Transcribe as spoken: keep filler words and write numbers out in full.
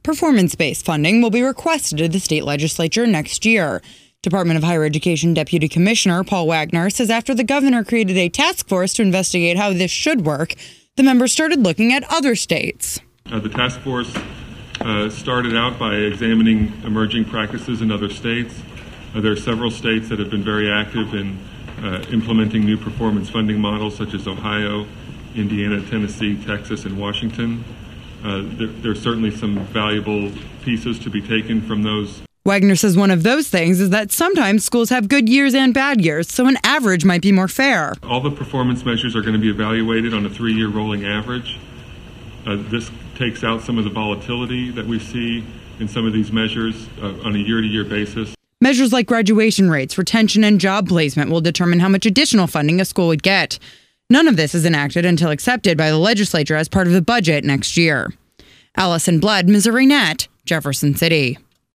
Performance-based funding will be requested of the state legislature next year. Department of Higher Education Deputy Commissioner Paul Wagner says after the governor created a task force to investigate how this should work, the members started looking at other states. Uh, the task force uh, started out by examining emerging practices in other states. Uh, there are several states that have been very active in uh, implementing new performance funding models, such as Ohio, Indiana, Tennessee, Texas, and Washington. Uh, there, there are certainly some valuable pieces to be taken from those. Wagner says one of those things is that sometimes schools have good years and bad years, so an average might be more fair. All the performance measures are going to be evaluated on a three-year rolling average. Uh, this takes out some of the volatility that we see in some of these measures uh, on a year-to-year basis. Measures like graduation rates, retention, and job placement will determine how much additional funding a school would get. None of this is enacted until accepted by the legislature as part of the budget next year. Allison Blood, Missouri Net, Jefferson City.